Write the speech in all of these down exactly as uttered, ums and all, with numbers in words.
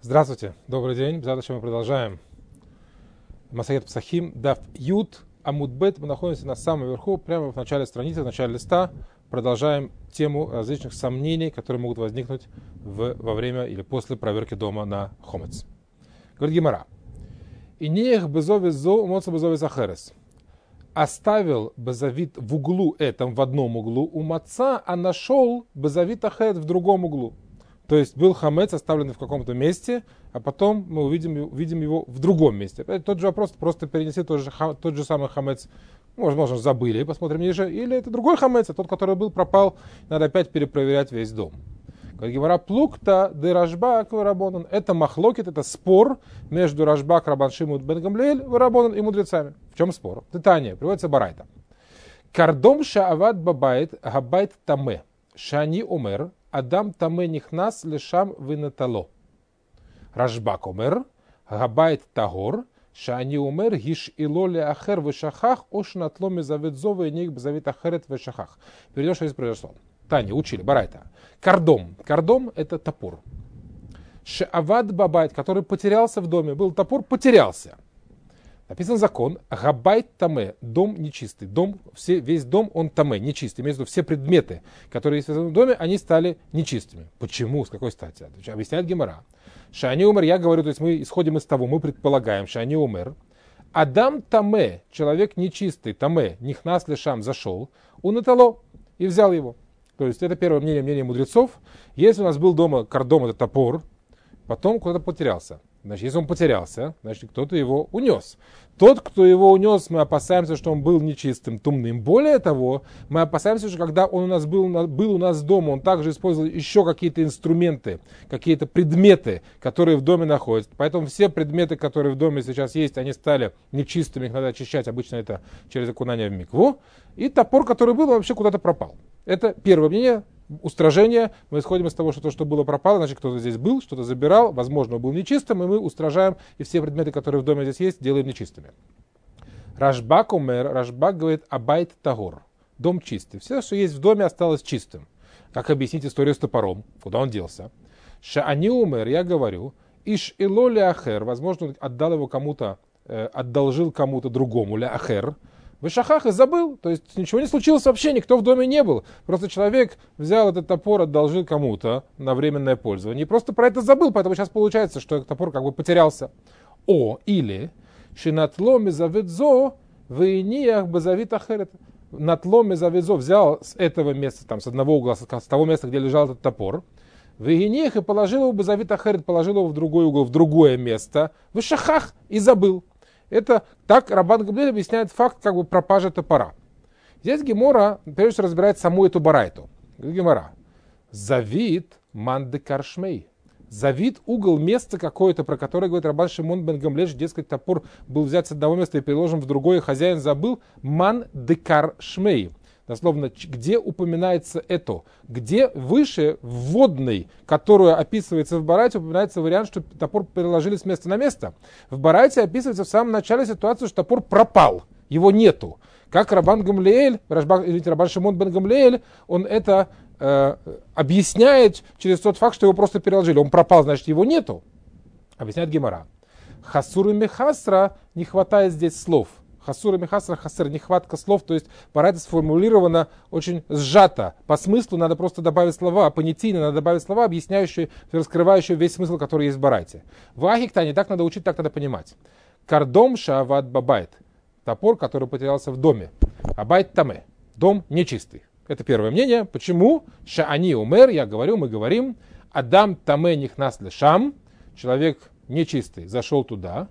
Здравствуйте, добрый день. Завтра мы продолжаем Масахет Псахим, Дав Ют, Амуд Бет. Мы находимся на самом верху, прямо в начале страницы, в начале листа. Продолжаем тему различных сомнений, которые могут возникнуть в, во время или после проверки дома на хомец. Говорит Гемара. Инех безовис зо, моца безовис ахерес. Оставил безавит в углу этом, в одном углу у маца, а нашел безавит ахерет в другом углу. То есть был хамец оставленный в каком-то месте, а потом мы увидим, увидим его в другом месте. Это тот же вопрос, просто перенеси тот же, тот же самый хамец, может, может, забыли, посмотрим ниже, или это другой хамец, а тот, который был, пропал, надо опять перепроверять весь дом. Говорит Гемара, плукта де Рашбак варабонан. Это махлокит, это спор между Рашбак, Рабан Шимон бен Гамлиэль, варабонан и мудрецами. В чем спор? Титания, приводится барайта. Кардом шаават бабайт габайт таме, шани омер, Адам таме нихнас лешам винатало. Рашбак омер, габайт тагор, шани омер, гиш илоле ахер вешахах, ошнатло мезаведзовый ник бзавит ахерет вешахах. Перейдем, что здесь произошло. Таня, учили, барайта. Кардом. Кардом это топор. Шаават бабайт, который потерялся в доме. Был топор, потерялся. Написан закон, габайт таме, дом нечистый. Дом, все, весь дом, он таме, нечистый. Имеется в виду, все предметы, которые есть в этом доме, они стали нечистыми. Почему? С какой стати? Объясняет Гемара. Шани умер, я говорю, то есть мы исходим из того, мы предполагаем, шани умер. Адам таме, человек нечистый, таме, нихнас лешам, зашел, унатало и взял его. То есть это первое мнение, мнение мудрецов. Если у нас был дома кардом, это топор, потом куда-то потерялся. Значит, если он потерялся, значит, кто-то его унес. Тот, кто его унес, мы опасаемся, что он был нечистым, тумным. Более того, мы опасаемся, что когда он у нас был, был у нас дома, он также использовал еще какие-то инструменты, какие-то предметы, которые в доме находятся. Поэтому все предметы, которые в доме сейчас есть, они стали нечистыми, их надо очищать. Обычно это через окунание в микву. И топор, который был, он вообще куда-то пропал. Это первое мнение. Устражение, мы исходим из того, что то, что было, пропало, значит, кто-то здесь был, что-то забирал, возможно, был нечистым, и мы устражаем, и все предметы, которые в доме здесь есть, делаем нечистыми. Рашбак умер, Рашбак говорит, абайт тагор, дом чистый. Все, что есть в доме, осталось чистым. Как объяснить историю с топором, куда он делся? Шаани умер, я говорю, иш ило ля ахер, возможно, он отдал его кому-то, э, одолжил кому-то другому, ля ахер, в шахах и забыл, то есть ничего не случилось вообще, никто в доме не был. Просто человек взял этот топор, одолжил кому-то на временное пользование и просто про это забыл, поэтому сейчас получается, что этот топор как бы потерялся. О, или шинатло мезаведзо вейниях базавит ахерет. Натло мезаведзо взял с этого места, там, с одного угла, с того места, где лежал этот топор, вейниях и положил его базавит ахерет, положил его в другой угол, в другое место, в шахах и забыл. Это так Рабан Гамлиэль объясняет факт как бы пропажи топора. Здесь Гемора, прежде всего, разбирает саму эту барайту. Гемора. Завид ман де каршмей. Завид угол, место какое-то, про которое говорит Рабан Шимон бен Гамлиэль, дескать, топор был взят с одного места и переложен в другое, хозяин забыл. Ман де каршмей. Дословно, где упоминается это? Где выше, вводной, которую описывается в барайте, упоминается вариант, что топор переложили с места на место. В барайте описывается в самом начале ситуация, что топор пропал, его нету. Как Рабан Гамлиэль, извините, Рабан Шимон бен Гамлиэль, он это э, объясняет через тот факт, что его просто переложили. Он пропал, значит, его нету. Объясняет Гемара. Хасур и мехасра, не хватает здесь слов. Хасур и мехасра, хасер, нехватка слов, то есть барайта сформулирована очень сжато. По смыслу надо просто добавить слова, понятийно надо добавить слова, объясняющие, раскрывающие весь смысл, который есть в барайте. В ахикта не так надо учить, так надо понимать. Кардом шаават бабайт, топор, который потерялся в доме. Абайт таме, дом нечистый. Это первое мнение. Почему? Шаани умер, я говорю, мы говорим, Адам таме нихнас лешам, человек нечистый зашел туда,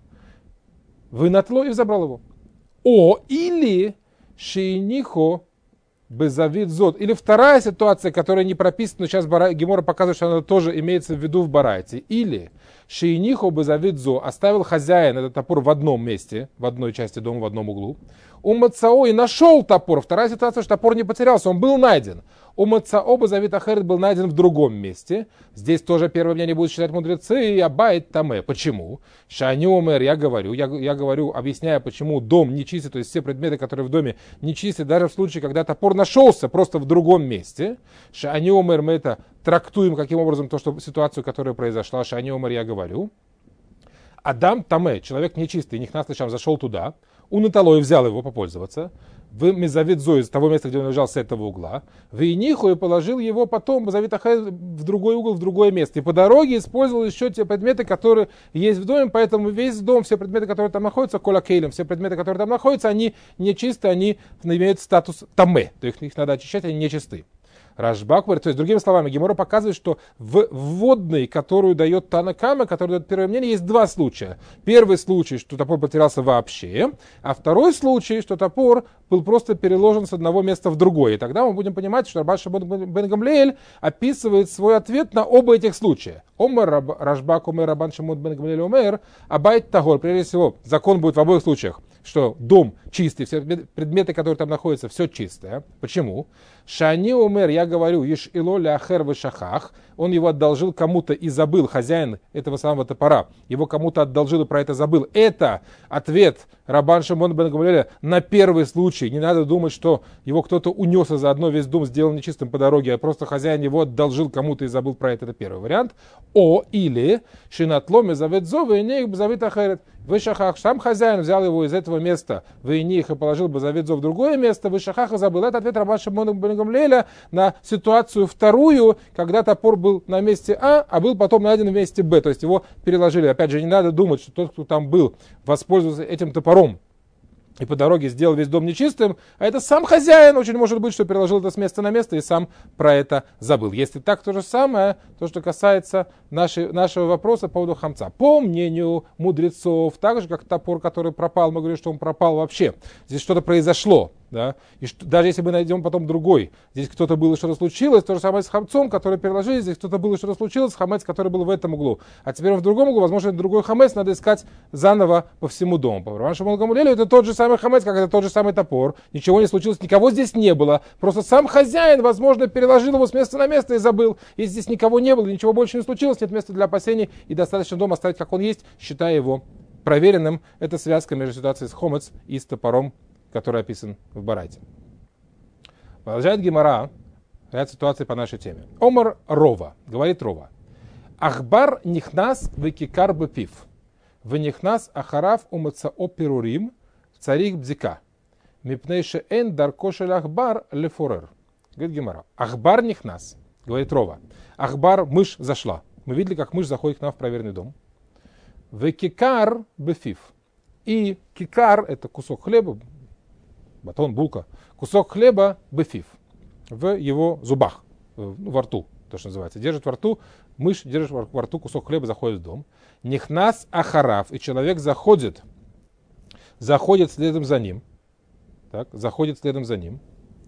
вынатло и забрал его. О, или шейнихо безавид зод. Или вторая ситуация, которая не прописана, но сейчас Гемора показывает, что она тоже имеется в виду в барайте. Или шейнихо безавид зо, оставил хозяин этот топор в одном месте, в одной части дома, в одном углу. У Мацао и нашел топор. Вторая ситуация, что топор не потерялся, он был найден. У Мацао Базавит Ахерет был найден в другом месте. Здесь тоже первое мнение будут считать мудрецы, и Абайт Таме. Почему? Шани Омер, я говорю, я, я говорю, объясняя, почему дом не чистый, то есть все предметы, которые в доме не чистые, даже в случае, когда топор нашелся просто в другом месте. Шани Омер, мы это трактуем, каким образом, то, что ситуацию, которая произошла. Шани Омер, я говорю. Адам Таме, человек нечистый, Нихнас Лешам, зашел туда, у Наталой взял его попользоваться, в Мезавит Зой, из того места, где он лежал, с этого угла, в Иниху и положил его потом Мезавит Ахай в другой угол, в другое место. И по дороге использовал еще те предметы, которые есть в доме, поэтому весь дом, все предметы, которые там находятся, кола кейлем, все предметы, которые там находятся, они нечистые, они имеют статус Таме, то есть их надо очищать, они нечисты. Рашбак говорит, то есть, другими словами, Гемора показывает, что в вводной, которую дает Тана Кама, которую дает первое мнение, есть два случая. Первый случай, что топор потерялся вообще, а второй случай, что топор был просто переложен с одного места в другое. И тогда мы будем понимать, что Рабан Шимон бен Гамлиэль описывает свой ответ на оба этих случая. Омер Рашбак, омер Рабан Шимон бен Гамлиэль, омер Абайт Тагор. Прежде всего, закон будет в обоих случаях, что дом чистый, все предметы, которые там находятся, все чистое. Почему? Шани умер, я говорю, иш ило ляхер вешахах, он его одолжил кому-то и забыл, хозяин этого самого топора, его кому-то одолжил и про это забыл. Это ответ Рабан Шимон бен Гамлиэля на первый случай. Не надо думать, что его кто-то унес, и заодно весь дом сделал нечистым по дороге, а просто хозяин его одолжил кому-то и забыл про это. Это первый вариант. О, или шинатломе завет зовы, и не завет ахерет. Вышахах, сам хозяин взял его из этого места в Иних и положил Базавидзо в другое место, Вышахах и забыл. Это ответ Рабан Шимона бен Гамлиэля на ситуацию вторую, когда топор был на месте А, а был потом найден в месте Б. То есть его переложили. Опять же, не надо думать, что тот, кто там был, воспользовался этим топором и по дороге сделал весь дом нечистым, а это сам хозяин, очень может быть, что переложил это с места на место и сам про это забыл. Если так, то же самое, то, что касается нашей, нашего вопроса по поводу хамца. По мнению мудрецов, так же, как топор, который пропал, мы говорим, что он пропал вообще. Здесь что-то произошло. Да? И что, даже если мы найдем потом другой, здесь кто-то был и что-то случилось, то же самое с хамцом, который переложили, здесь кто-то был и что-то случилось, хамец, который был в этом углу. А теперь он в другом углу, возможно, это другой хамец, надо искать заново по всему дому. По Рабан Шимон бен Гамлиэлю это тот же самый хамец, как это тот же самый топор, ничего не случилось, никого здесь не было, просто сам хозяин, возможно, переложил его с места на место и забыл. Если здесь никого не было, ничего больше не случилось, нет места для опасений и достаточно дома оставить как он есть, считая его проверенным. Это связка между ситуацией с хомец и с топором, который описан в Барайте. Продолжает Гемара ряд ситуаций по нашей теме. Омар Рова, говорит Рова. Ахбар нихнас векикар бепив. Венихнас ахарав умацао перурим царих бзика. Мипнейше эн даркошель ахбар лефорер. Говорит Гемара. Ахбар нихнас, говорит Рова. Ахбар, мышь зашла. Мы видели, как мышь заходит к нам в проверенный дом. Векикар бефив. И кикар, это кусок хлеба, батон, булка, кусок хлеба бефив, в его зубах, ну, во рту, то, что называется. Держит во рту, мышь держит во рту кусок хлеба, заходит в дом. Нихнас ахарав, и человек заходит, заходит следом за ним, так, заходит следом за ним.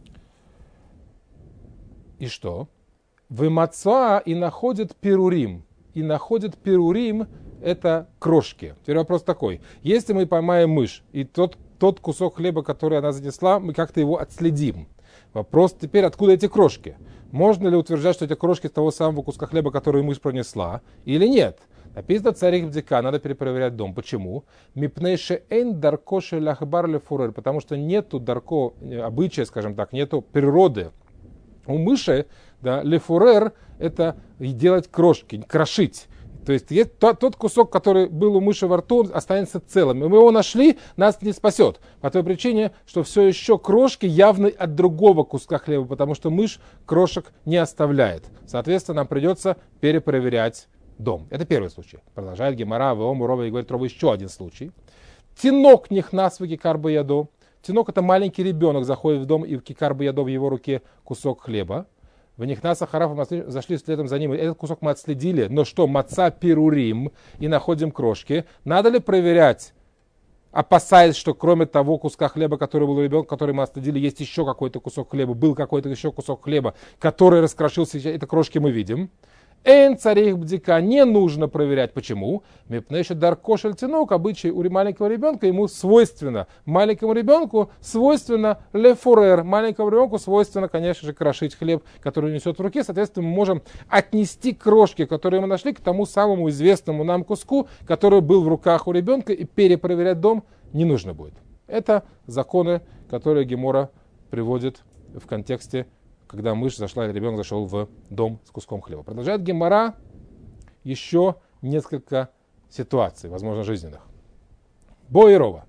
И что? Вымацуа и находит перурим, и находит перурим, это крошки. Теперь вопрос такой. Если мы поймаем мышь, и тот, тот кусок хлеба, который она занесла, мы как-то его отследим. Вопрос теперь, откуда эти крошки? Можно ли утверждать, что эти крошки с того самого куска хлеба, который мышь пронесла, или нет? Написано царих бдика, надо перепроверять дом. Почему? Мипнейше эйн дарко шелахбар лефурер, потому что нету дарко, обычая, скажем так, нету природы. У мыши, да, лефурер, это делать крошки, крошить. То есть тот, тот кусок, который был у мыши во рту, останется целым. И мы его нашли, нас не спасет. По той причине, что все еще крошки явны от другого куска хлеба, потому что мышь крошек не оставляет. Соответственно, нам придется перепроверять дом. Это первый случай. Продолжает Гемара, Веому Рова и говорит Рова еще один случай. Тинок нихнас в кикар баядо. Тинок — это маленький ребенок, заходит в дом, и в кикар баядо в его руке кусок хлеба. В них нас ахараф мы зашли следом за ним. Этот кусок мы отследили. Но что, маца перурим, и находим крошки. Надо ли проверять, опасаясь, что кроме того куска хлеба, который был у ребенка, который мы отследили, есть еще какой-то кусок хлеба, был какой-то еще кусок хлеба, который раскрошился, это крошки мы видим. Эн царих бдика, не нужно проверять. Почему? Мепнеши дар кошель тянук, обычай у маленького ребенка ему свойственно. Маленькому ребенку свойственно лефурер. Маленькому ребенку свойственно, конечно же, крошить хлеб, который несет в руке. Соответственно, мы можем отнести крошки, которые мы нашли, к тому самому известному нам куску, который был в руках у ребенка, и перепроверять дом не нужно будет. Это законы, которые Гемора приводит в контексте, когда мышь зашла, или ребенок зашел в дом с куском хлеба. Продолжает Гемора еще несколько ситуаций, возможно, жизненных. Бой и Рова.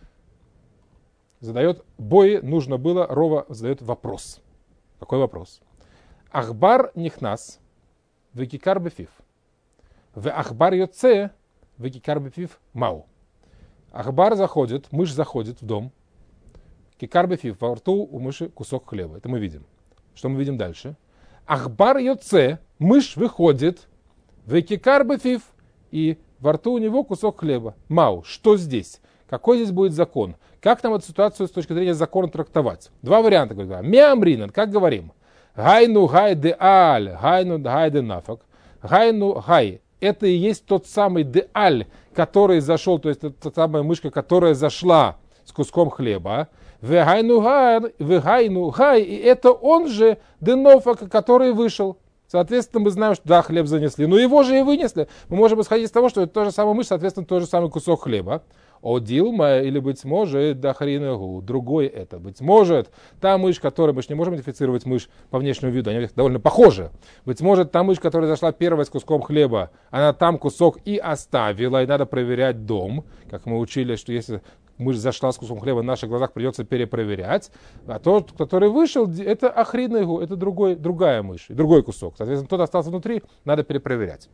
Задает, Бой нужно было, Рова задает вопрос. Какой вопрос? Ахбар нихнас векикар бефив. В ахбар йоце векикар бефив мау. Ахбар заходит, мышь заходит в дом. Кикар бефив, во рту у мыши кусок хлеба. Это мы видим. Что мы видим дальше? Ахбар йоце, мышь выходит, векикар бефив, и во рту у него кусок хлеба. Мау, что здесь? Какой здесь будет закон? Как нам эту ситуацию с точки зрения закона трактовать? Два варианта. Меамринан, как говорим? Гайну гай де аль, гайну гай де нафак. Гайну гай. Это и есть тот самый де аль, который зашел, то есть это та самая мышка, которая зашла с куском хлеба. Вегайну гай, и это он же денофак, который вышел. Соответственно, мы знаем, что да, хлеб занесли, но его же и вынесли. Мы можем исходить из того, что это та же самая мышь, соответственно, тот же самый кусок хлеба. О дилма, или, быть может, дахринагу, другой это, быть может, та мышь, которая, мы же не можем идентифицировать мышь по внешнему виду, они довольно похожи. Быть может, та мышь, которая зашла первой с куском хлеба, она там кусок и оставила, и надо проверять дом, как мы учили, что если мышь зашла с куском хлеба, в наших глазах придется перепроверять, а тот, который вышел, это ахринагу, это другой, другая мышь, другой кусок. Соответственно, тот остался внутри, надо перепроверять.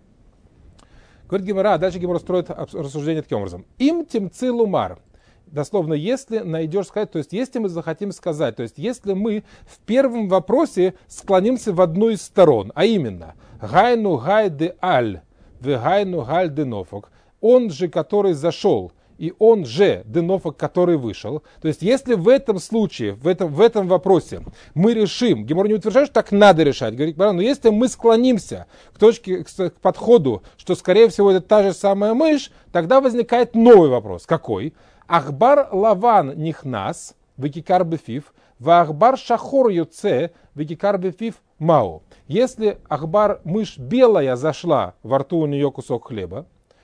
Говорит Гемора, а дальше Гемора строит рассуждение таким образом. Им тимци лумар. Дословно, если найдешь сказать, то есть если мы захотим сказать, то есть если мы в первом вопросе склонимся в одну из сторон, а именно, гайну гай де аль, ве гайну галь де нофок, он же, который зашел, и он же денофок, который вышел. То есть, если в этом случае, в этом, в этом вопросе мы решим, Гемор не утверждает, что так надо решать, говорит, но если мы склонимся к точке, к подходу, что, скорее всего, это та же самая мышь, тогда возникает новый вопрос. Какой? Ахбар лаван нихнас, векикар бефив, ва ахбар шахор юце, векикар бефив мау. Если ахбар, мышь белая, зашла, во рту у нее кусок хлеба,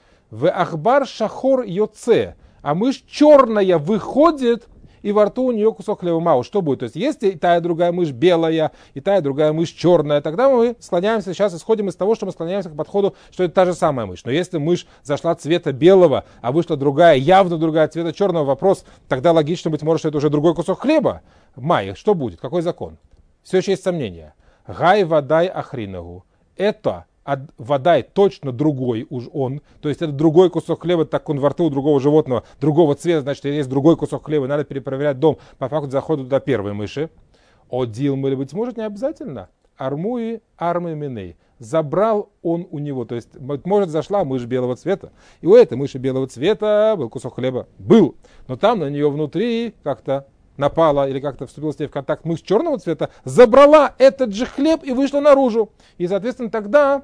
в ахбар шахор йоце, а мышь черная выходит, и во рту у нее кусок хлеба мау. Что будет? То есть, если и та, и другая мышь белая, и та, и другая мышь черная, тогда мы склоняемся, сейчас исходим из того, что мы склоняемся к подходу, что это та же самая мышь. Но если мышь зашла цвета белого, а вышла другая, явно другая цвета черного, вопрос, тогда логично, быть может, что это уже другой кусок хлеба. Май, что будет? Какой закон? Все еще есть сомнения. Гай вадай ахринагу. Это а водай точно другой уж он, то есть это другой кусок хлеба, так он во рту у другого животного, другого цвета, значит, есть другой кусок хлеба, надо перепроверять дом по факту захода до первой мыши. О дилм, или быть может, не обязательно. Армуи армы миней. Забрал он у него, то есть, может, зашла мышь белого цвета, и у этой мыши белого цвета был кусок хлеба, был, но там на нее внутри как-то напала или как-то вступила с ней в контакт мышь черного цвета, забрала этот же хлеб и вышла наружу. И, соответственно, тогда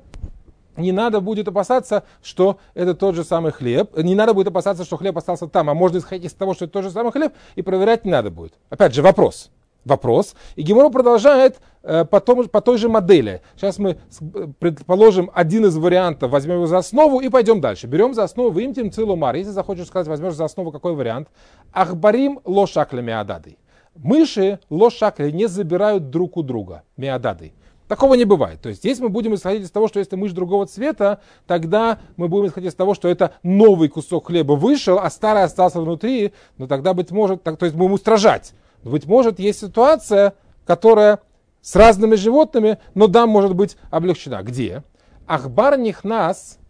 не надо будет опасаться, что это тот же самый хлеб. Не надо будет опасаться, что хлеб остался там. А можно исходить из того, что это тот же самый хлеб, и проверять не надо будет. Опять же, вопрос. Вопрос. И Гемора продолжает э, по, том, по той же модели. Сейчас мы предположим один из вариантов, возьмем его за основу и пойдем дальше. Берем за основу имтим цилумар. Если захочешь сказать, возьмешь за основу какой вариант? Ахбарим ло шакля миадады. Мыши ло шакля не забирают друг у друга миадады. Такого не бывает. То есть, если мы будем исходить из того, что если мышь другого цвета, тогда мы будем исходить из того, что это новый кусок хлеба вышел, а старый остался внутри, но тогда, быть может, так, то есть будем устражать. Быть может, есть ситуация, которая с разными животными, но да, может быть облегчена. Где? Ахбар нихнас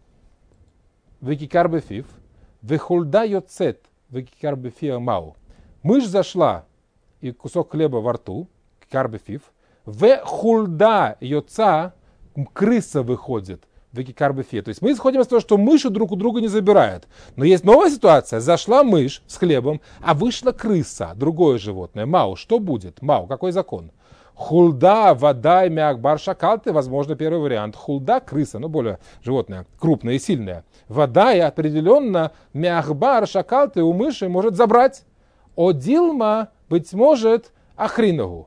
векикар бефив, вехульда йоцет векикар бефив мау. Мышь зашла, и кусок хлеба во рту, кикар бефив, в хульда йоца, крыса выходит в кикарбефе. То есть мы исходим из того, что мыши друг у друга не забирают. Но есть новая ситуация. Зашла мышь с хлебом, а вышла крыса, другое животное. Мау, что будет? Мау, какой закон? Хулда, вода и мягбар шакалты, возможно, первый вариант. Хулда, крыса, ну более животное, крупное и сильное. Вода и определенно мягбар шакалты у мыши может забрать. О дилма, быть может, ахриногу.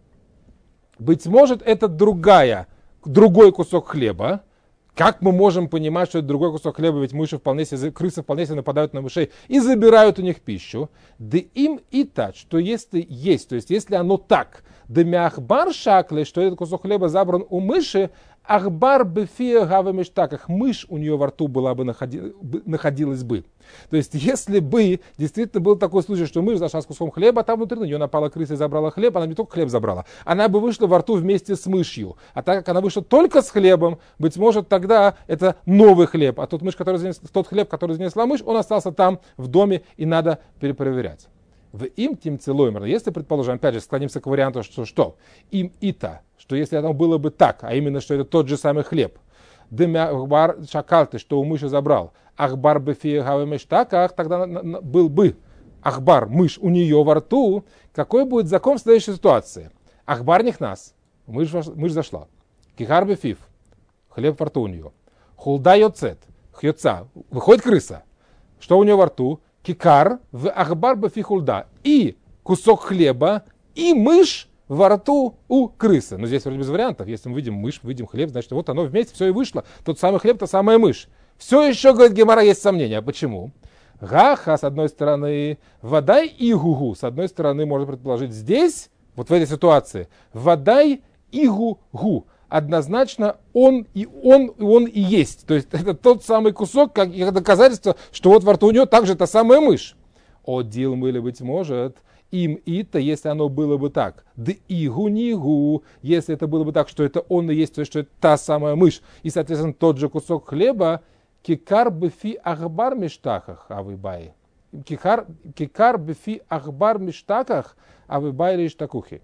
Быть может, это другая, другой кусок хлеба. Как мы можем понимать, что это другой кусок хлеба, ведь мыши вполне себе, крысы вполне себе нападают на мышей и забирают у них пищу. Да им и так, что если есть, то есть если оно так, да мяхбар шакле, что этот кусок хлеба забран у мыши, ахбар бефия гава мештаках, мышь у нее во рту была бы находи, находилась бы. То есть если бы действительно был такой случай, что мышь зашла с куском хлеба, а там внутри на нее напала крыса и забрала хлеб, она не только хлеб забрала, она бы вышла во рту вместе с мышью. А так как она вышла только с хлебом, быть может тогда это новый хлеб, а тот, мышь, который занес, тот хлеб, который занесла мышь, он остался там в доме и надо перепроверять. В им тим целоймер, если, предположим, опять же, склонимся к варианту, что что? Им ита, что если оно было бы так, а именно, что это тот же самый хлеб, дымяхбар шакалты, что у мыши забрал, ахбар бефия гавемештаках, тогда был бы ахбар, мышь у нее во рту, какой будет закон в следующей ситуации? Ахбар нихнас, мышь, мышь зашла, кихар бефив, хлеб во рту у нее, хулда йоцет, хьоца, выходит крыса, что у нее во рту? Кикар в ахбар бефихулда. И кусок хлеба, и мышь во рту у крысы. Но здесь вроде без вариантов. Если мы видим мышь, видим хлеб, значит вот оно вместе, все и вышло. Тот самый хлеб, та самая мышь. Все еще, говорит Гемара, есть сомнения. Почему? Гаха, с одной стороны, водай и гугу. С одной стороны, можно предположить, здесь, вот в этой ситуации, водай и гугу. Однозначно он и он, и он и есть. То есть это тот самый кусок, как доказательство, что вот во рту у него также та самая мышь. О, дил мыли быть может, им и-то, если оно было бы так. Да игу-нигу, если это было бы так, что это он и есть, то есть что это та самая мышь. И, соответственно, тот же кусок хлеба, кикар бефи ахбар миштахах, авыбай. Кикар, кикар бефи ахбар миштаках, авыбай лишь такухи.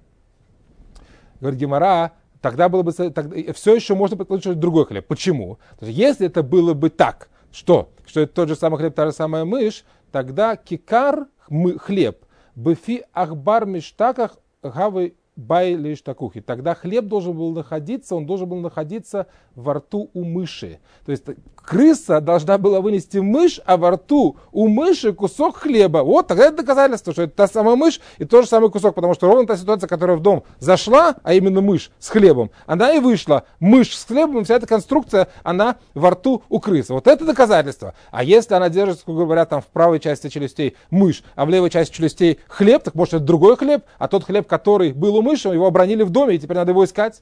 Говорит Гемара, тогда было бы тогда, все еще можно предположить, что это другой хлеб. Почему? То есть, если это было бы так, что, что это тот же самый хлеб, та же самая мышь, тогда кикар, хлеб, бефи ахбар миштаках гавы бай лишь такухи. Тогда хлеб должен был находиться, он должен был находиться во рту у мыши. То есть крыса должна была вынести мышь, а во рту у мыши кусок хлеба. Вот тогда это доказательство, что это та самая мышь и тот же самый кусок. Потому что ровно та ситуация, которая в дом зашла, а именно мышь с хлебом, она и вышла. Мышь с хлебом, вся эта конструкция, она во рту у крысы. Вот это доказательство. А если она держит, как говоря, там в правой части челюстей мышь, а в левой части челюстей хлеб, так может это другой хлеб, а тот хлеб, который был у мыши, его обронили в доме, и теперь надо его искать.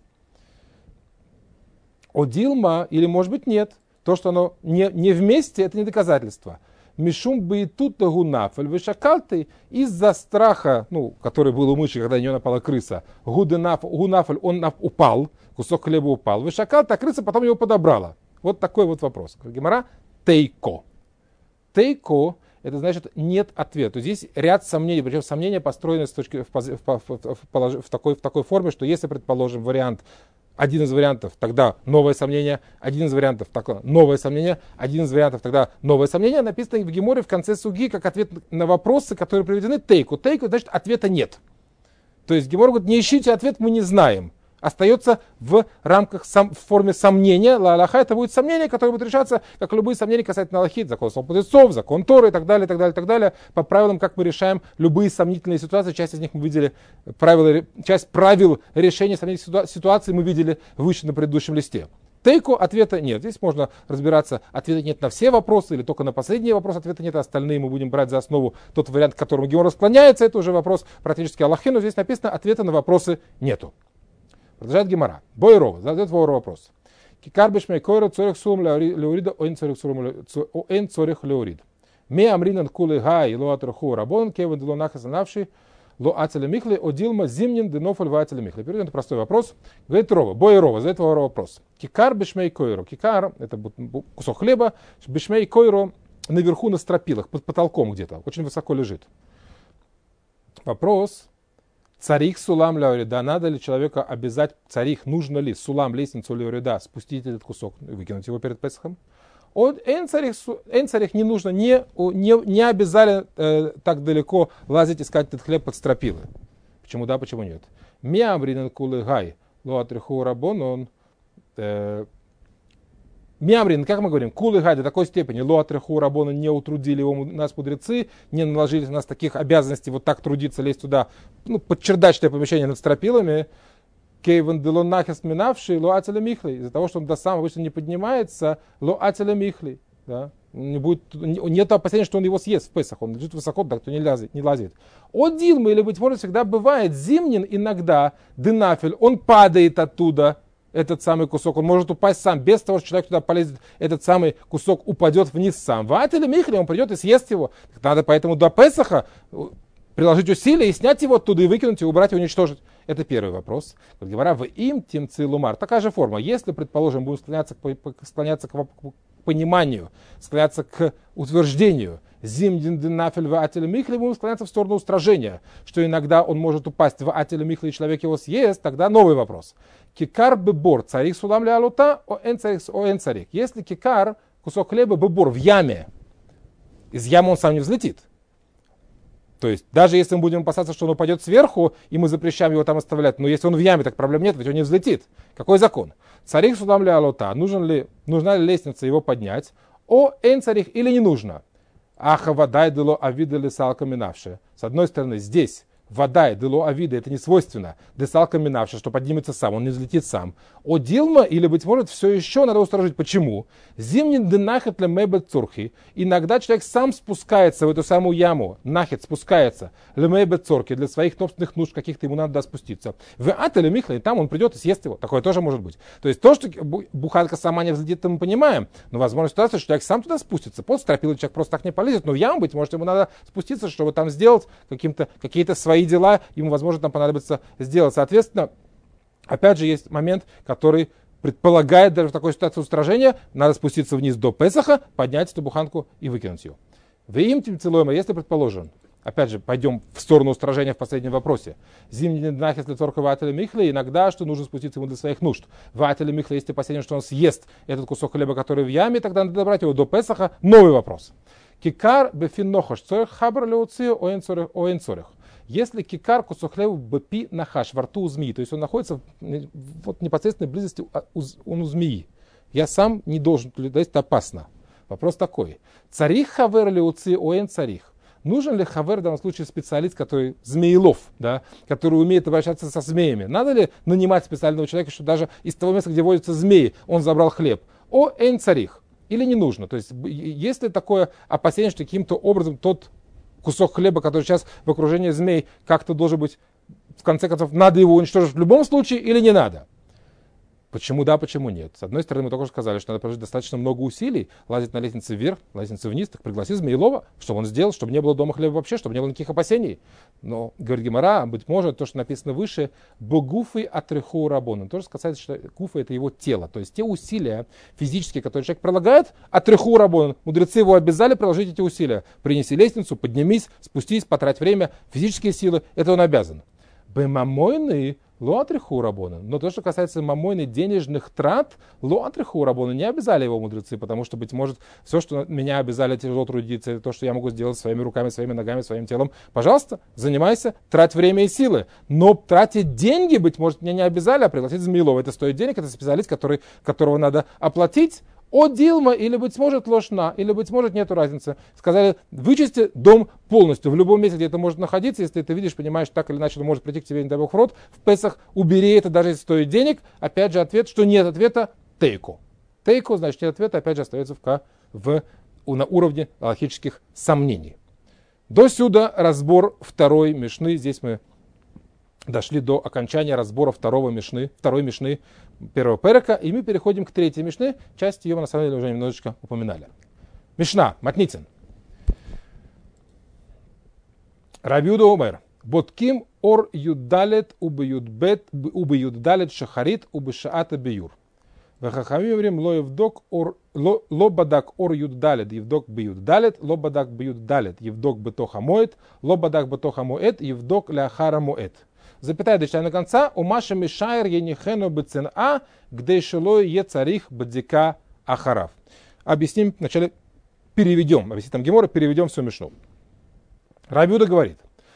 О Дилма, или может быть нет. То, что оно не, не вместе, это не доказательство. Мишум бейтута гунафель вышакалты, из-за страха, ну, который был у мыши, когда на нее напала крыса, гунафель, он упал, кусок хлеба упал, вышакалты, а крыса потом его подобрала. Вот такой вот вопрос. Гемара тейко. Тейко, это значит нет ответа. Здесь ряд сомнений, причем сомнения построены с точки, в, в, в, в, в, такой, в такой форме, что если, предположим, вариант, один из вариантов, тогда новое сомнение, один из вариантов, такое новое сомнение, один из вариантов, тогда новое сомнение, написано в Геморе в конце суги, как ответ на вопросы, которые приведены тейку. Тейку, значит, ответа нет. То есть Гемор говорит, не ищите ответ, мы не знаем. Остается в рамках, сам, в форме сомнения. Ла-Аллаха, это будет сомнение, которое будет решаться, как любые сомнения касательно Аллахи, закон мудрецов, закон Торы и так далее, и так далее, и так далее. По правилам, как мы решаем любые сомнительные ситуации. Часть из них мы видели, правила, часть правил решения сомнительных ситуаций мы видели выше на предыдущем листе. Тейку ответа нет. Здесь можно разбираться, ответа нет на все вопросы или только на последний вопрос ответа нет, а остальные мы будем брать за основу тот вариант, к которому Гемор склоняется. Это уже вопрос практически Аллахи, но здесь написано, ответа на вопросы нету. Продолжает Гемара. Бойрова. Задает Вора вопрос. Кикар бешмей койро цорих сулум леорида оин цорих сулум оин цорих леорид. Ме амринан кулы гай ло атраху рабон кевен дело нахасанавший ло ацеле михли одилма зимнин денофоль ва ацеле михли. Перейдем на простой вопрос. Говорит Рова. Бойрова. Задает Вора вопрос. Кикар бешмей койро. Кикар это кусок хлеба. Бешмей койро наверху на стропилах, под потолком где-то. Очень высоко лежит. Вопрос. Царих сулам леорида. Надо ли человека обязать, царих, нужно ли сулам, лестницу леорида, спустить этот кусок и выкинуть его перед Песахом? Эн царих не нужно, не, не, не обязали э, так далеко лазить, искать этот хлеб под стропилы. Почему да, почему нет? Миамринен кулыгай, лоатриху рабонон. Миамрин, как мы говорим, кулыгай до такой степени, лоатриху рабонон, не утрудили его нас мудрецы, не наложили на нас таких обязанностей вот так трудиться, лезть туда, ну, под чердачное помещение над стропилами. Кейвен делон нахес минавший, лоателя михлей. Из-за того, что он до самого обычно не поднимается, лоателя михлей. Да? Не будет, нет опасения, что он его съест в Песах. Он лежит высоко, так то не лазит. Не лазит. От Дилмы, или, быть может, всегда бывает, зимнин иногда, дынафель, он падает оттуда, этот самый кусок, он может упасть сам, без того, что человек туда полезет, этот самый кусок упадет вниз сам. Вателя михлей, он придет и съест его. Надо поэтому до Песаха приложить усилия и снять его оттуда, и выкинуть, и убрать, и уничтожить. Это первый вопрос. Как говоря, в им тим цилумар. Такая же форма. Если, предположим, будем склоняться к, склоняться к пониманию, склоняться к утверждению, зимдин дынафель в ателе михли, будем склоняться в сторону устражения, что иногда он может упасть в ателе михли, и человек его съест, тогда новый вопрос. Кикар бебор царих судам ля алута, о эн царих. Если кикар, кусок хлеба, бебор в яме, из ямы он сам не взлетит. То есть, даже если мы будем опасаться, что он упадет сверху, и мы запрещаем его там оставлять, но если он в яме, так проблем нет, ведь он не взлетит. Какой закон? Царих судам ля алута, нужен ли, нужна ли лестница его поднять? О эн царих или не нужно? Аха водай дело авида лесалка минавшая. С одной стороны, здесь водай дело авида, это не свойственно. Десалка минавшая, что поднимется сам, он не взлетит сам. О дилма, или, быть может, все еще надо устражить. Почему? Зимний дынахет ле мебет цурхи. Иногда человек сам спускается в эту самую яму. Нахет спускается. Ле мебет цурхи. Для своих собственных нужд каких-то ему надо туда спуститься. В ателе михла, и там он придет и съест его. Такое тоже может быть. То есть то, что буханка сама не взлетит, мы понимаем. Но возможно ситуация, что человек сам туда спустится. Под стропилой человек просто так не полезет. Но в яму, быть может, ему надо спуститься, чтобы там сделать каким-то, какие-то свои дела. Ему, возможно, там понадобится сделать. Соответственно, опять же, есть момент, который предполагает даже в такой ситуации устражения, надо спуститься вниз до Песаха, поднять эту буханку и выкинуть ее. В им тем целуем, если предположим, опять же, пойдем в сторону устражения в последнем вопросе. Зимний нахес для торка вателя михля, иногда, что нужно спуститься ему для своих нужд. Вателя михля, есть опасение, что он съест этот кусок хлеба, который в яме, тогда надо добрать его до Песаха. Новый вопрос. Кикар бефиннохаш цорих хабр леуцию оэн цорих. Если кикар, кусок хлеба, бпи нахаш, во рту у змеи, то есть он находится в вот, непосредственной близости, он у змеи. Я сам не должен туда лезть, это опасно. Вопрос такой. Царих хавер леуци оэн царих. Нужен ли хавер в данном случае специалист, который змеелов, да, который умеет обращаться со змеями? Надо ли нанимать специального человека, что даже из того места, где водятся змеи, он забрал хлеб? О эн царих. Или не нужно? То есть есть ли такое опасение, что каким-то образом тот кусок хлеба, который сейчас в окружении змей, как-то должен быть, в конце концов, надо его уничтожить в любом случае или не надо? Почему да, почему нет? С одной стороны, мы только что сказали, что надо положить достаточно много усилий, лазить на лестнице вверх, лестнице вниз, так пригласи Змеелова, чтобы он сделал, чтобы не было дома хлеба вообще, чтобы не было никаких опасений. Но, говорит Гемара, быть может, то, что написано выше, богуфы атреху рабон. Тоже касается, что куфа это его тело. То есть те усилия физические, которые человек прилагает, атреху рабон. Мудрецы его обязали приложить эти усилия. Принеси лестницу, поднимись, спустись, потрать время, физические силы, это он обязан. Бемамойны лоатриху рабона. Но то, что касается мамойны денежных трат, лоатриху рабона не обязали его мудрецы, потому что, быть может, все, что меня обязали тяжело трудиться, это то, что я могу сделать своими руками, своими ногами, своим телом. Пожалуйста, занимайся, трать время и силы. Но тратить деньги, быть может, меня не обязали, а пригласить Змеилова. Это стоит денег, это специалист, который, которого надо оплатить. О Дилма, или, быть может, ложна, или, быть может, нету разницы. Сказали, вычисти дом полностью. В любом месте, где это может находиться, если ты видишь, понимаешь, так или иначе, он может прийти к тебе, не дай бог, в рот, в Песах убери это, даже если стоит денег. Опять же, ответ, что нет ответа, тейку. Тейку, значит, нет ответа, опять же, остается в, в, на уровне алахических сомнений. До сюда разбор второй мишны. Здесь мы дошли до окончания разбора второго мишны, второй мишны первого перека, и мы переходим к третьей мишны. Часть ее мы на самом деле уже немножечко упоминали. Мишна, Матницин. Раби Юда омер. Ботким ор юддалет убе юддалет шахарит убе шаата биюр. Вахахамим говорим ло евдок ор ло бадак ор юддалет евдок би юддалет, ло бадак би юддалет евдок бетоха моэт, ло бадак бетоха моэт евдок ляхара моэт. Запятая до на конца, у Маши Мишайр енихену бецен а, где шелой е царих бадзика ахарав. Объясним, вначале переведем, объясним там Гемора, переведем всю Мишну. Раби Юда говорит,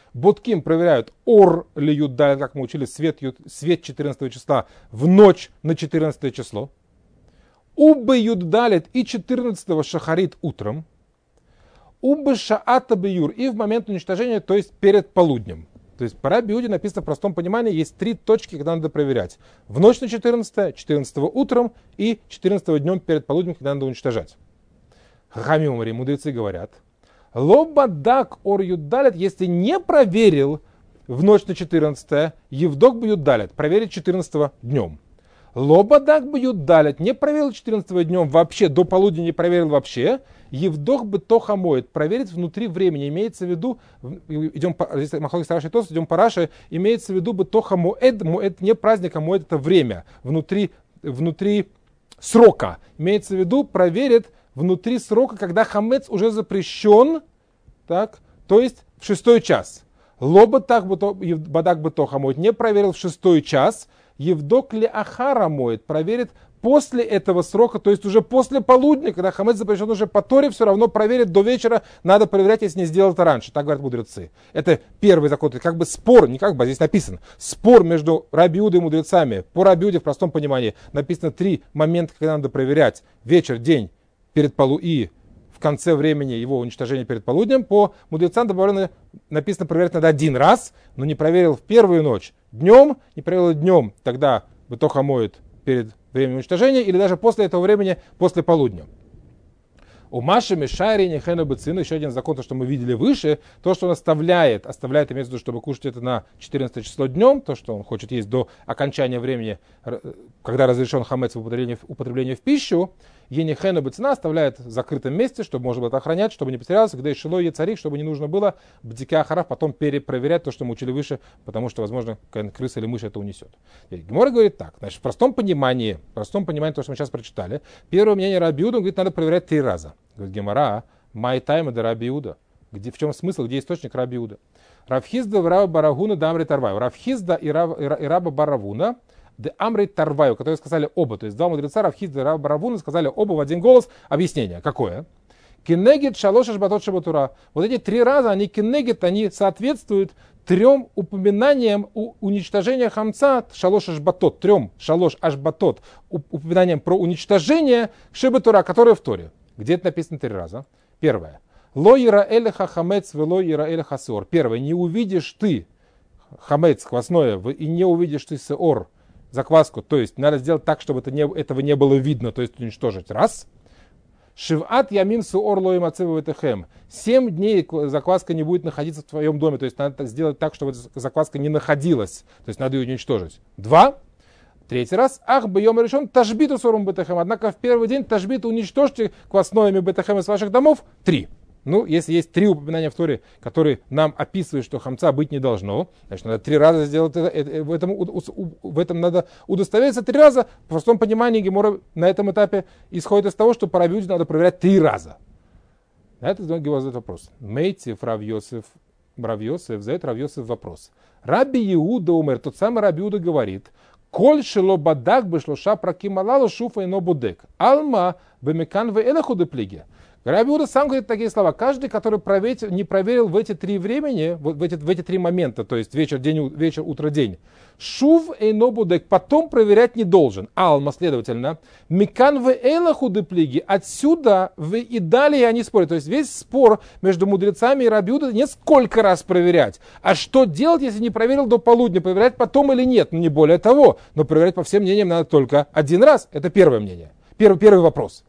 Ботким проверяют ор ли юддалит, как мы учили, свет, свет четырнадцатого числа в ночь на четырнадцатое число. Убы юддалит и четырнадцатого шахарит утром. Убы шаата беюр и в момент уничтожения, то есть перед полуднем. То есть по Раби Иуде написано в простом понимании, есть три точки, когда надо проверять. В ночь на четырнадцатое, четырнадцатого утром и четырнадцатого днем перед полуднем, когда надо уничтожать. Хахами умари, мудрецы говорят, лобадак ор юддалит, если не проверил в ночь на четырнадцатое, евдок бы юддалит, проверить четырнадцатого днем. Лобадак бы юддалит, не проверил четырнадцатого днем вообще, до полудня не проверил вообще, евдок бы тоха моет, проверить внутри времени, имеется в виду, идем по, здесь махлокис Раши Тос, идем по Раши, имеется в виду бы тоха моэд, моэд не праздник, а моэд это время, внутри, внутри срока, имеется в виду, проверит внутри срока, когда хамец уже запрещен, так, то есть в шестой час. Лоба так бы бадак бы тоха моет, не проверил в шестой час, евдок ли ахара моет, проверит после этого срока, то есть уже после полудня, когда хамец запрещен уже по Торе, все равно проверит до вечера, надо проверять, если не сделал это раньше, так говорят мудрецы. Это первый закон, это как бы спор, не как бы, здесь написано, спор между Раби Иудой и мудрецами. По Раби Иуде в простом понимании написано три момента, когда надо проверять: вечер, день, перед полу и в конце времени его уничтожения перед полуднем. По мудрецам добавлено, написано, проверять надо один раз, но не проверил в первую ночь днем, не проверил днем, тогда бытоха моет перед временем уничтожения, или даже после этого времени, после полудня. У Маши Мишайри Нехена Бецина, еще один закон, то, что мы видели выше, то, что он оставляет, оставляет имеется в виду, чтобы кушать это на четырнадцатое число днем, то, что он хочет есть до окончания времени, когда разрешен хамец в употреблении, употребление в пищу, Енихена Бецина оставляет в закрытом месте, чтобы можно было это охранять, чтобы не потерялся, когда еще шило ецарик, чтобы не нужно было бдика ахарав потом перепроверять то, что мы учили выше, потому что, возможно, крыса или мышь это унесет. Гемора говорит так, значит, в простом понимании, в простом понимании, то, что мы сейчас прочитали, первое мнение Раби Иуда, говорит, надо проверять три раза. Говорит Гемора, май тайма де Раби Иуда. Где, в чем смысл, где источник Раби Иуда? Равхизда в Раба Барагуна да Амри Тарваю. Равхизда и, Рав, и Раба Баравуна де Амри Тарваю, которые сказали оба. То есть два мудреца, Равхизда и Раба Баравуна, сказали оба в один голос. Объяснение. Какое? Кенегет шалош ашбатот шабатура. Вот эти три раза, они кенегет, они соответствуют трем упоминаниям уничтожения хамца, шалош ашбатот, трем шалош ашбатот, упоминаниям про уничтожение шебатура, которое в Торе. Где это написано три раза? Первое. Ло ира элеха хамец вело ира элеха сеор. Первое. Не увидишь ты хамец, квасное, и не увидишь ты сеор, закваску. То есть надо сделать так, чтобы это не, этого не было видно, то есть уничтожить. Раз. Шиват ямим сеор ло имацева ветехем. Семь дней закваска не будет находиться в твоем доме. То есть надо сделать так, чтобы закваска не находилась. То есть надо ее уничтожить. Два. Третий раз. Ах, бьем решен ташбиту сорум бетехем. Однако в первый день ташбиту уничтожьте квасное бетехем из ваших домов. Три. Ну, если есть три упоминания в Торе, которые нам описывают, что хамца быть не должно, значит, надо три раза сделать это, это, в, этом, в этом надо удостовериться три раза. В простом понимании Гемора на этом этапе исходит из того, что по Раби Иуде надо проверять три раза. На это Гемора задает вопрос. Мейтив Рав Йосеф, Рав Йосеф, задает Рав Йосеф вопрос. Раби Иуда умер, тот самый Раби Иуда говорит, коль шело бадак бешлоша пракималало шуфа и но будек. Алма бемекан ве элаху деплиге. Раби Иуда сам говорит такие слова. Каждый, который проверил, не проверил в эти три времени, в эти, в эти три момента, то есть вечер, день, вечер, утро, день, шув эйно будек, потом проверять не должен. Алма, следовательно, микан в эйлаху деплиги, отсюда в и далее они спорят. То есть весь спор между мудрецами и Раби Иуда не сколько раз проверять, а что делать, если не проверил до полудня, проверять потом или нет, ну не более того. Но проверять по всем мнениям надо только один раз. Это первое мнение. Первый, первый вопрос.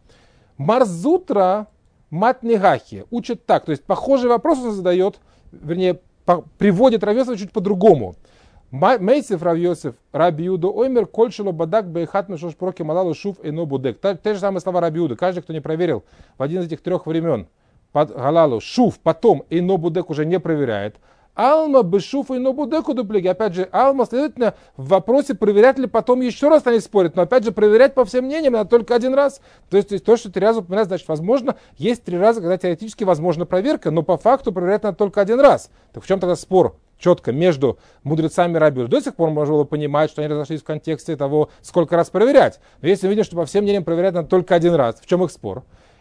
Марзутра Матнигахи учит так, то есть похожий вопрос он задает, вернее, по, приводит Рав Йосеф чуть по-другому. Мейсев Рав Йосеф, Раби Иуда оймер, кольшило бадак бейхат мешош проки малалу шуф эйно будек. Те же самые слова Раби Иуды. Каждый, кто не проверил в один из этих трех времен под галалу шуф, потом эйно будек уже не проверяет. Алма бешуфа и нобудеку дуплиги. Опять же, Алма, следовательно, в вопросе, проверять ли потом еще раз они спорят. Но опять же, проверять по всем мнениям надо только один раз. То есть, то, есть, то что три раза упоминать, значит, возможно, есть три раза, когда теоретически возможна проверка, но по факту проверять надо только один раз. Так в чем тогда спор четко между мудрецами и Раби Иудой? До сих пор можно было понимать, что они разошлись в контексте того, сколько раз проверять. Но если мы видим, что по всем мнениям проверять надо только один раз, в чем их спор?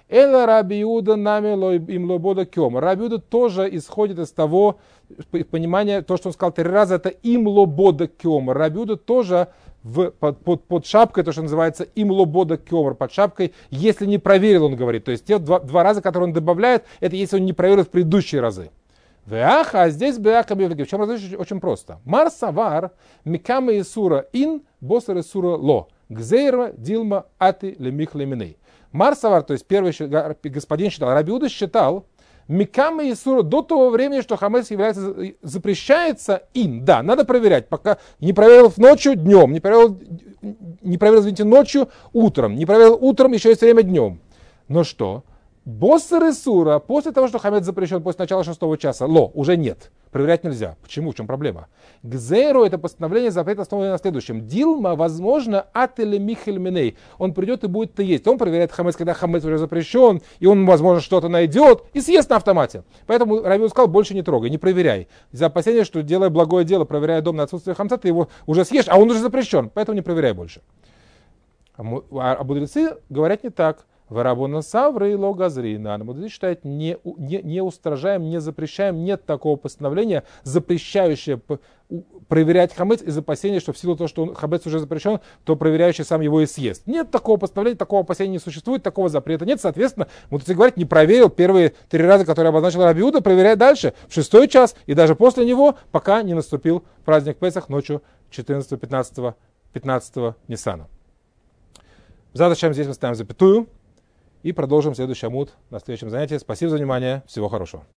Эла Раби Иуда нами им лобода кема. Раби Иуда тоже исходит из того понимания, то, что он сказал три раза, это им лобода кема. Раби Иуда тоже в, под, под, под шапкой, то, что называется им лобода кемер, под шапкой, если не проверил, он говорит. То есть те два, два раза, которые он добавляет, это если он не проверил в предыдущие разы. Веаха, а здесь беаха бевлаги. В чем различие? Очень просто. Мар савар микама исура ин босар исура ло. Гзейра дилма ати лемих леминей. Мар савар, то есть первый господин считал, Раби Иуда считал, микама исура до того времени, что хамец является, запрещается ин. Да, надо проверять, пока не проверил ночью, днем, не проверил, не проверил, извините, ночью, утром, не проверил утром, еще есть время днем. Но что? Боссер и сура, после того, что хамец запрещен после начала шестого часа, ло, уже нет. Проверять нельзя. Почему? В чем проблема? Гзейру, это постановление запрета основано на следующем. Дилма, возможно, ателе михель миней. Он придет и будет это есть. Он проверяет хамец, когда хамец уже запрещен, и он, возможно, что-то найдет и съест на автомате. Поэтому Раби Иуда сказал, больше не трогай, не проверяй. Из-за опасения, что делая благое дело, проверяя дом на отсутствие хамца, ты его уже съешь, а он уже запрещен. Поэтому не проверяй больше. А мудрецы говорят не так. Варабона савры и логазрина. Мудрецы считают, не, не, не устражаем, не запрещаем, нет такого постановления, запрещающее проверять хамец из опасения, что в силу того, что хамец уже запрещен, то проверяющий сам его и съест. Нет такого постановления, такого опасения не существует, такого запрета нет. Соответственно, мудрецы говорят, не проверил первые три раза, которые обозначил Раби Иуда, проверяй дальше, в шестой час и даже после него, пока не наступил праздник Песах ночью четырнадцатого, пятнадцатого, пятнадцатого Ниссана. Зачем здесь мы ставим запятую. И продолжим следующий амуд на следующем занятии. Спасибо за внимание. Всего хорошего.